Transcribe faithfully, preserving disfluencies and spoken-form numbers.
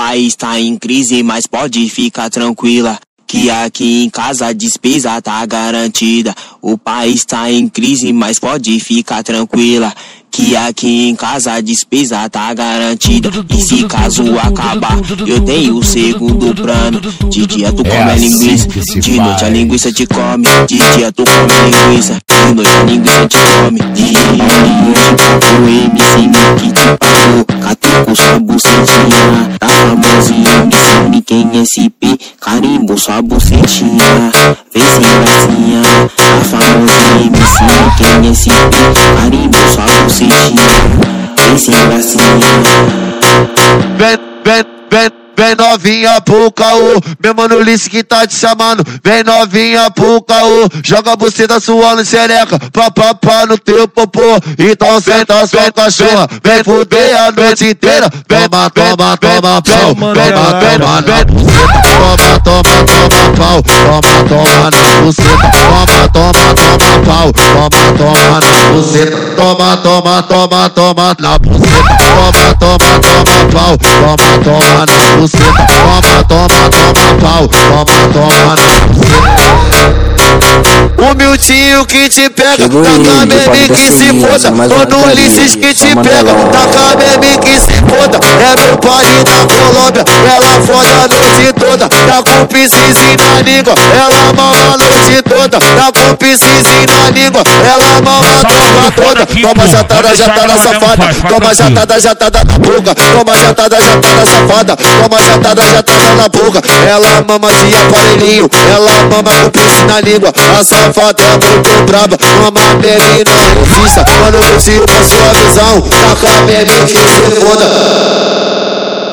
país tá em crise, mas pode ficar tranquila, que aqui em casa a despesa tá garantida. O país tá em crise, mas pode ficar tranquila, que aqui em casa a despesa tá garantida. E se caso acabar, eu tenho o segundo plano. De dia tu come é a assim linguiça, de noite a linguiça te come. De dia tu come a linguiça, de noite a linguiça te come. De o M C Nick te pagou, catucou sua bucetinha. Tá famoso em M C Nick em S P, carimbou sua bucetinha. Vem sem gracinha, tá famoso em M C Nick em S P, carimbou sua bucetinha. Vem sem gracinha. Vem, vem, vem, vem novinha pro caô, meu mano Ulisses que tá te chamando. Vem novinha pro caô, joga a buceta suando xereca, pá pá pá no teu popô. Então senta sua cachorra, vem fuder a noite inteira. Toma, toma, toma pau, toma, toma na buceta. Toma, toma, toma pau, toma, toma na buceta. Toma, toma, toma pau, toma, toma na buceta. Toma, toma, toma, toma na buceta. Toma, toma, toma pau, toma, toma na buceta. Toma, toma, toma pau, toma, toma na buceta. O Miltinho que te pega, taca meme que se foda. Todo Ulisses que te pega, taca meme que se foda. É meu pai da Colômbia, ela foda a noite toda. Tá com piscizinho na língua, ela mama a noite toda. Tá com piscizinho na língua, ela mama a tropa toda. Toma jatada, jatada safada. Toma jatada, jatada na boca. Toma jatada, jatada safada. Toma jatada, jatada na boca. Ela mama de aparelhinho, ela mama com piscina na língua. A safada é muito braba, mama meme não insista. Quando eu tiro pra sua visão, taca meme que se foda.